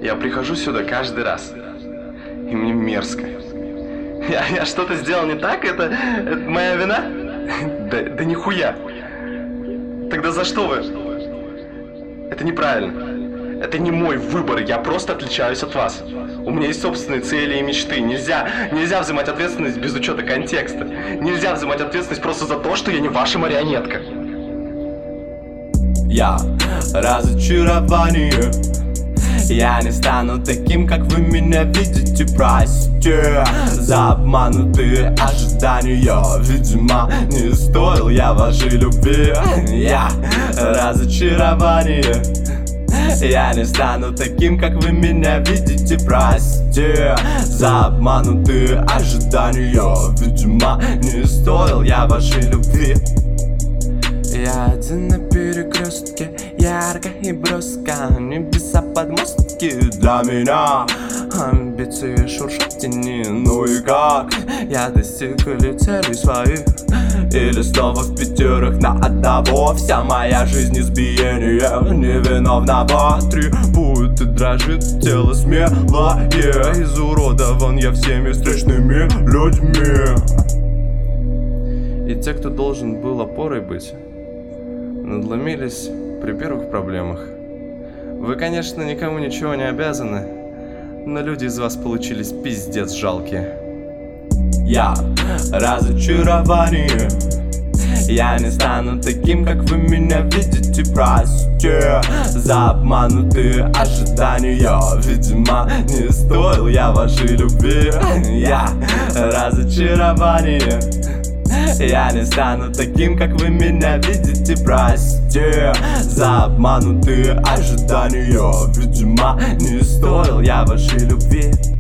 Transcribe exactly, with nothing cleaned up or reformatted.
Я прихожу сюда каждый раз, и мне мерзко. Я, я что-то сделал не так? Это, это моя вина? Да, да нихуя. Тогда за что вы? Это неправильно. Это не мой выбор, я просто отличаюсь от вас. У меня есть собственные цели и мечты. Нельзя, нельзя взимать ответственность без учета контекста. Нельзя взимать ответственность просто за то, что я не ваша марионетка. Я разочарование. Я не стану таким, как вы меня видите. Простите за обманутые ожидания. Видимо, не стоил я вашей любви. Я разочарование. Я не стану таким, как вы меня видите. Простите за обманутые ожидания. Видимо, не стоил я вашей любви. Я один на перекрестке, ярко и броско. Небеса подмостки для меня. Амбиции шуршат в тени. Ну и как я достиг ли целей своих? Или снова в пятерых на одного? Вся моя жизнь избиение невиновного. Требует и дрожит тело смелое. Изуродован я всеми встречными людьми. И те, кто должен был опорой быть, надломились при первых проблемах. Вы, конечно, никому ничего не обязаны, но люди из вас получились пиздец жалкие. Я разочарование. Я не стану таким, как вы меня видите. Простите за обманутые ожидания. Видимо, не стоил я вашей любви. Я разочарование. Я не стану таким, как вы меня видите. Простите за обманутые ожидания. Видимо, не стоил я вашей любви.